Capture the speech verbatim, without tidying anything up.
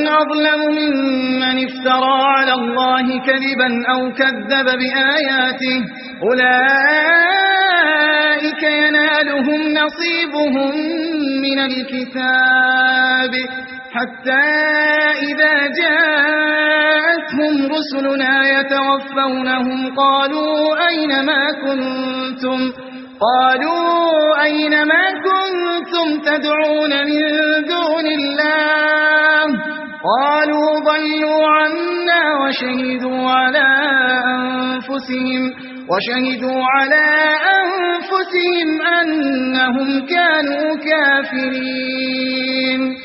أظلم ممن افترى على الله كذبا أو كذب بآياته أولئك ينالهم نصيبهم من الكتاب حتى إذا جاءتهم رسلنا يتوفونهم قالوا أين ما كنتم قالوا أين ما كنتم تدعون من دون الله قالوا ضلوا عنا وشهدوا على أنفسهم وشهدوا على أنفسهم أنهم كانوا كافرين